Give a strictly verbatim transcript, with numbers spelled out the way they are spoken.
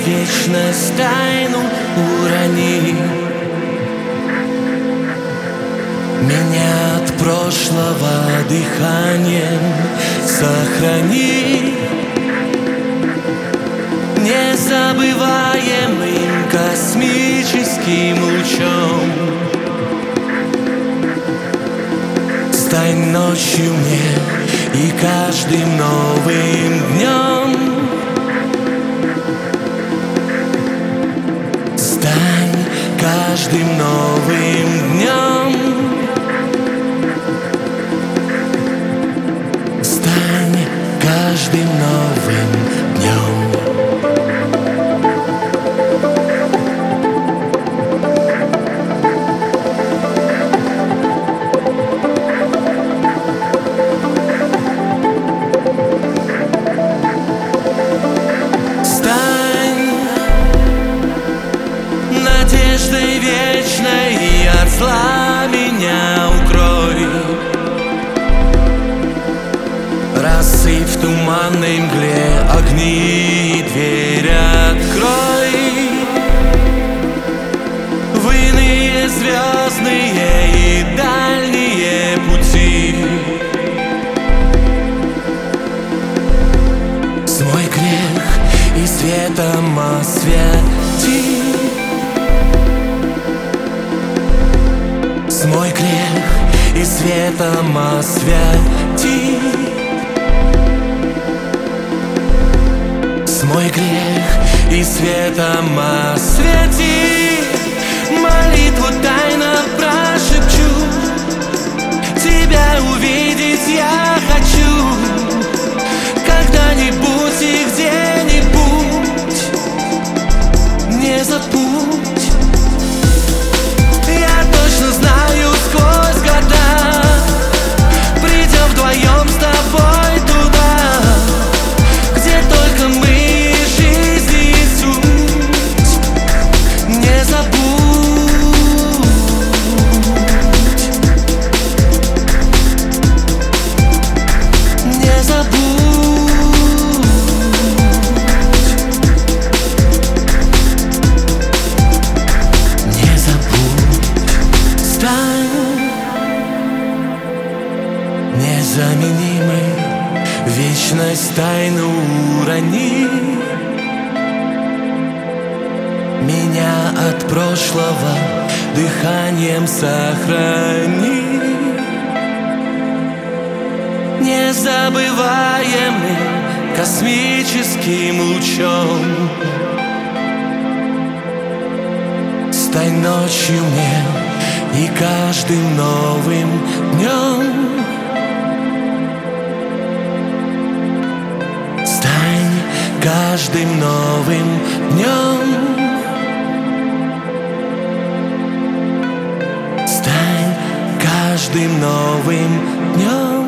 вечность тайну урони. Меня от прошлого дыханием сохрани, незабываемым космическим лучом. Стань ночью мне и каждым новым днем. Стань каждым новым днем. Стань каждым новым днем. Надеждой вечной и от зла меня укрой. Рассыпь в туманной мгле огни, дверь открой. В иные звездные и дальние пути смой грех и светом освети. Смой грех и светом освети. Смой грех и светом освети. Молитву тайно прошепчу, тебя увидеть я хочу. Когда-нибудь и где-нибудь не забудь. Я точно знаю, сквозь года придем вдвоем с тобой туда, где только мы и жизнь, и суть. Не забудь, не забудь, не забудь. Стань незаменимой, вечность тайну урони. Меня от прошлого дыханием сохрани, незабываемым космическим лучом. Стань ночью мне и каждым новым днем. Стань каждым новым днем. Стань каждым новым днем.